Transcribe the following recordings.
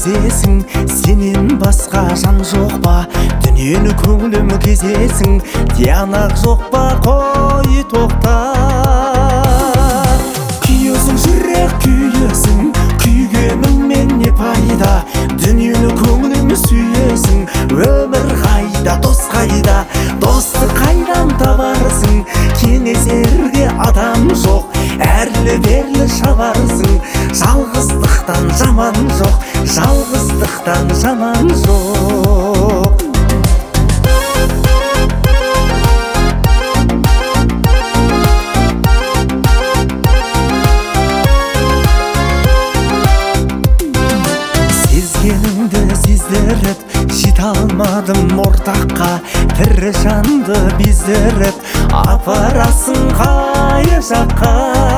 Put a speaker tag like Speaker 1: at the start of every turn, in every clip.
Speaker 1: сезесің, сенен басқа жан жоқ па? Дүниені көңілім кезесің, тиянақ жоқ па? Қой тоқта. Күйесің жүрек күйесің, күйгеніңмен не пайда? Дүниені көңілім сүйесің, өмір қайда, дос қайда? Досты қайдан табарсың? Кеңесерге адам жоқ, әрлі-берлі шабарсың. Жалғыздықтан жаман жоқ, жалғыздықтан жаман жоқ. Сезгенімді сездіріп, жете алмадым ортаққа. Тірі жанды бездіріп, апарасың қай жаққа?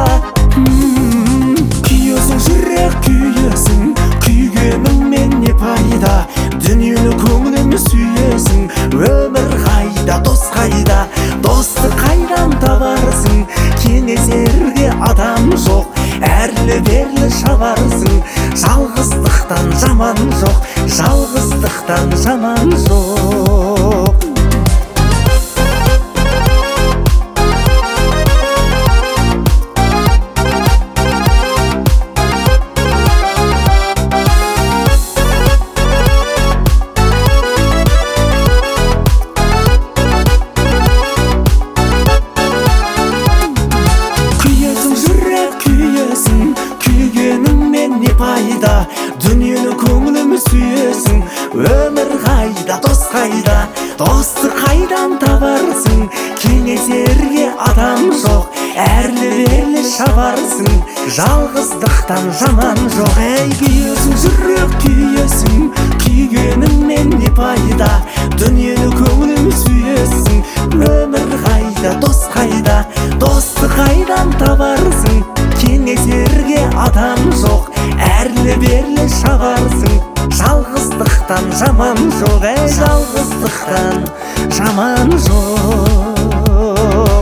Speaker 1: Күйесің жүрек күйесің, күйгеніңмен не пайда? Дүниені көңілім сүйесің, өмір қайда, дос қайда? Досты қайдан табарсың? Кеңесерге адам жоқ, әрлі-берлі шабарсың. Жалғыздықтан жаман жоқ, жалғыздықтан жаман жоқ. Күйгеніңмен не пайда? Дүниені көңілім сүйесің, өмір қайда, дос қайда? Досты қайдан табарсың? Кеңесерге адам жоқ, әрлі-берлі шабарсың. Жалғыздықтан жаман жоқ. Ей, күйесің жүрек күйесің, күйгеніңмен не пайда? Дүниені көңілім сүйесің, өмір қайда, дос қайда? Досты қайдан табарсың? Кеңесерге адам жоқ, әрлі-берлі шабарсың. Жалғыздықтан жаман жоқ, жалғыздықтан жаман жоқ.